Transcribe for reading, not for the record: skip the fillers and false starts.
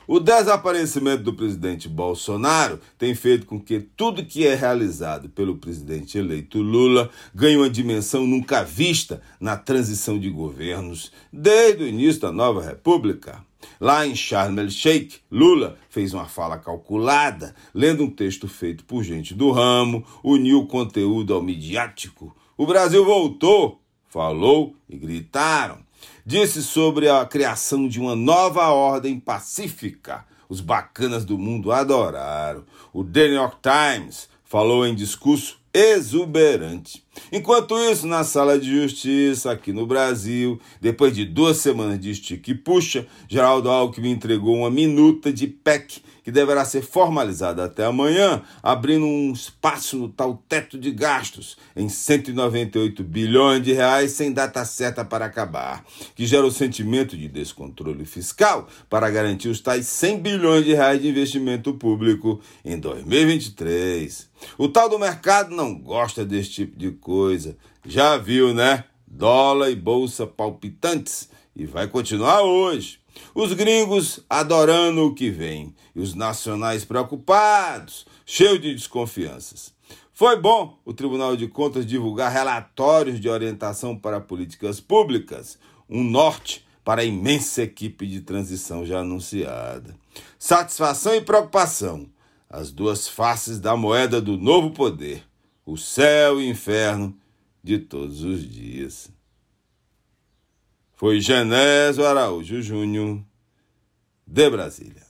O desaparecimento do presidente Bolsonaro tem feito com que tudo que é realizado pelo presidente eleito Lula ganhe uma dimensão nunca vista na transição de governos desde o início da nova república. Lá em Sharm el-Sheikh, Lula fez uma fala calculada, lendo um texto feito por gente do ramo, uniu o conteúdo ao midiático. O Brasil voltou, falou e gritaram. Disse sobre a criação de uma nova ordem pacífica. Os bacanas do mundo adoraram. O The New York Times falou em discurso exuberante. Enquanto isso, na sala de justiça, aqui no Brasil, depois de 2 semanas de estica e puxa, Geraldo Alckmin entregou uma minuta de PEC que deverá ser formalizada até amanhã, abrindo um espaço no tal teto de gastos em 198 bilhões de reais sem data certa para acabar, que gera o sentimento de descontrole fiscal para garantir os tais 100 bilhões de reais de investimento público em 2023. O tal do mercado não gosta desse tipo de coisa. Já viu, né? Dólar e bolsa palpitantes. E vai continuar hoje. Os gringos adorando o que vem. E os nacionais preocupados, cheios de desconfianças. Foi bom o Tribunal de Contas divulgar relatórios de orientação para políticas públicas. Um norte para a imensa equipe de transição já anunciada. Satisfação e preocupação. As 2 faces da moeda do novo poder. O céu e o inferno de todos os dias. Foi Genésio Araújo Júnior, de Brasília.